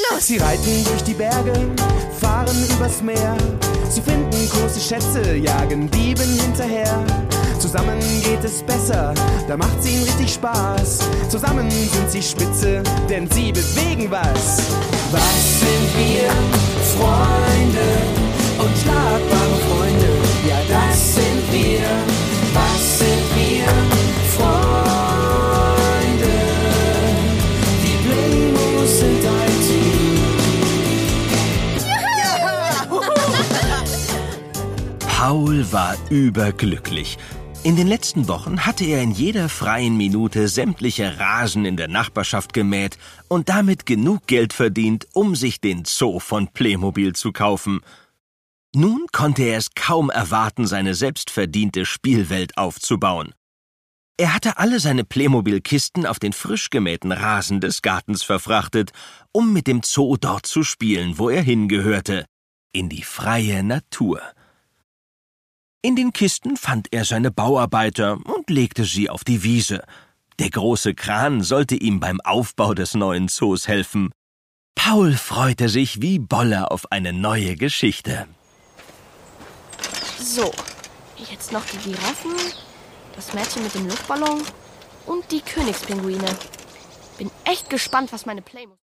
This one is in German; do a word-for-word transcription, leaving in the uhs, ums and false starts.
los! Sie reiten durch die Berge, fahren übers Meer. Sie finden große Schätze, jagen Dieben hinterher. Zusammen geht es besser, da macht's ihnen richtig Spaß. Zusammen sind sie spitze, denn sie bewegen was. Was sind wir? Freunde und schlagbare Freunde. Ja, das sind wir. Was sind wir? Freunde. Die Blingos sind ein Team. Paul war überglücklich. In den letzten Wochen hatte er in jeder freien Minute sämtliche Rasen in der Nachbarschaft gemäht und damit genug Geld verdient, um sich den Zoo von Playmobil zu kaufen. Nun konnte er es kaum erwarten, seine selbstverdiente Spielwelt aufzubauen. Er hatte alle seine Playmobil-Kisten auf den frisch gemähten Rasen des Gartens verfrachtet, um mit dem Zoo dort zu spielen, wo er hingehörte, in die freie Natur. In den Kisten fand er seine Bauarbeiter und legte sie auf die Wiese. Der große Kran sollte ihm beim Aufbau des neuen Zoos helfen. Paul freute sich wie Bolle auf eine neue Geschichte. So, jetzt noch die Giraffen, das Mädchen mit dem Luftballon und die Königspinguine. Bin echt gespannt, was meine Playmobil...